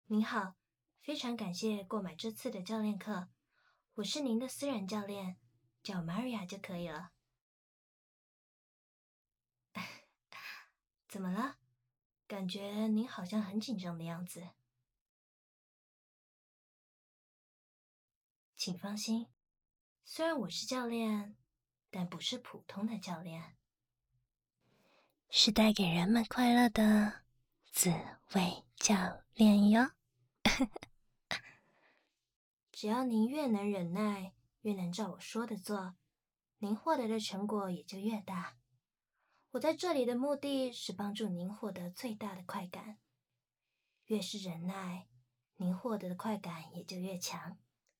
您好，非常感谢购买这次的教练课，我是您的私人教练，叫 Maria 就可以了。怎么了？感觉您好像很紧张的样子。请放心，虽然我是教练，但不是普通的教练，是带给人们快乐的紫薇教练哟。只要您越能忍耐，越能照我说的做，您获得的成果也就越大。我在这里的目的是帮助您获得最大的快感。越是忍耐，您获得的快感也就越强。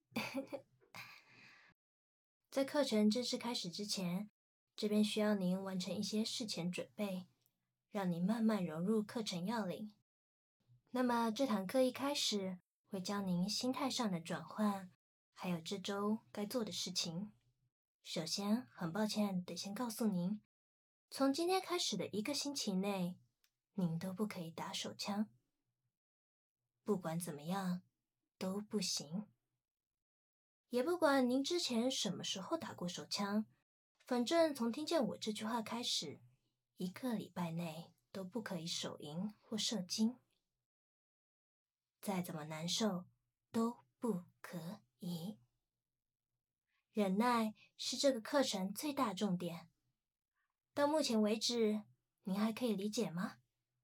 在课程正式开始之前，这边需要您完成一些事前准备，让您慢慢融入课程要领。那么这堂课一开始会教您心态上的转换，还有这周该做的事情。首先，很抱歉得先告诉您，从今天开始的1个星期内，您都不可以打手枪。不管怎么样，都不行。也不管您之前什么时候打过手枪，反正从听见我这句话开始，1个礼拜内都不可以手淫或射精。再怎么难受，都不可以。忍耐是这个课程最大重点。到目前为止，您还可以理解吗？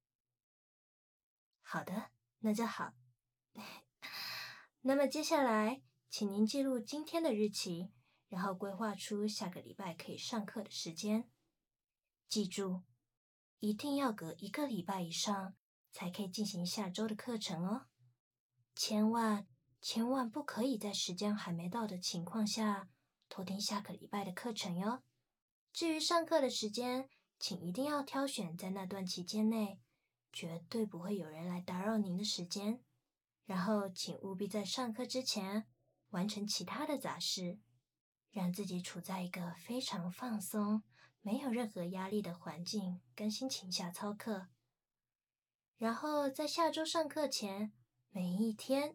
好的，那就好。那么接下来，请您记录今天的日期，然后规划出下个礼拜可以上课的时间。记住，一定要隔1个礼拜以上才可以进行下周的课程哦。千万不可以在时间还没到的情况下偷听下个礼拜的课程哟。至于上课的时间，请一定要挑选在那段期间内绝对不会有人来打扰您的时间。然后请务必在上课之前完成其他的杂事，让自己处在一个非常放松、没有任何压力的环境跟心情下操课。然后在下周上课前，每一天，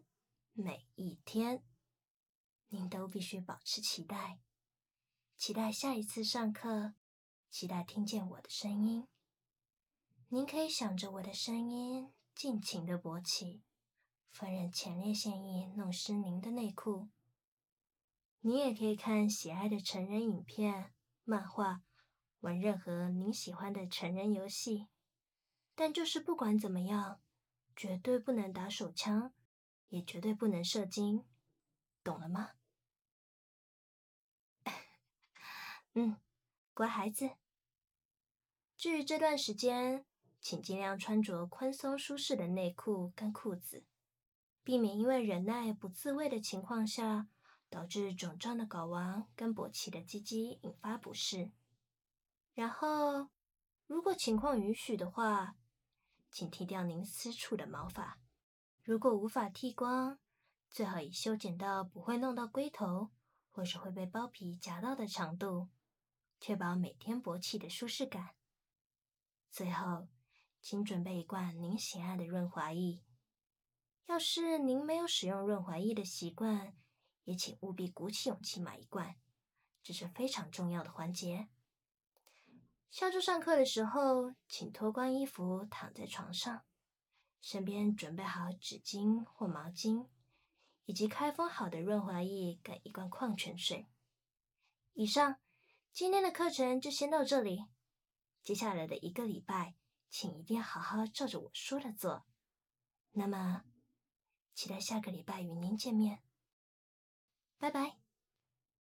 您都必须保持期待，期待下一次上课，期待听见我的声音。您可以想着我的声音，尽情地勃起，放任前列腺液弄湿您的内裤。你也可以看喜爱的成人影片、漫画，玩任何您喜欢的成人游戏。但就是不管怎么样，绝对不能打手枪，也绝对不能射精，懂了吗？乖孩子。至于这段时间，请尽量穿着宽松舒适的内裤跟裤子，避免因为忍耐不自慰的情况下，导致肿胀的睾丸跟勃起的鸡鸡引发不适。然后，如果情况允许的话，请剃掉您私处的毛发。如果无法剃光，最好以修剪到不会弄到龟头，或是会被包皮夹到的长度，确保每天勃起的舒适感。最后，请准备一罐您喜爱的润滑液。要是您没有使用润滑液的习惯，也请务必鼓起勇气买一罐，这是非常重要的环节。下周上课的时候，请脱光衣服躺在床上，身边准备好纸巾或毛巾，以及开封好的润滑液跟一罐矿泉水。以上，今天的课程就先到这里。接下来的1个礼拜，请一定要好好照着我说的做。那么，期待下个礼拜与您见面。拜拜。